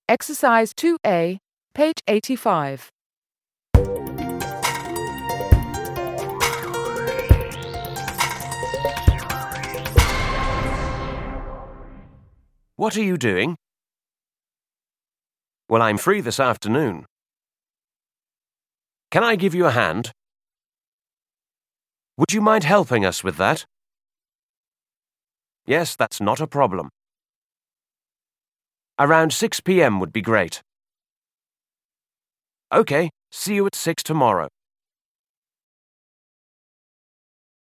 Exercise 2A, page 85. What are you doing? Well, I'm free this afternoon. Can I give you a hand? Would you mind helping us with that? Yes, that's not a problem. Around 6 p.m. would be great. Okay, see you at 6 tomorrow.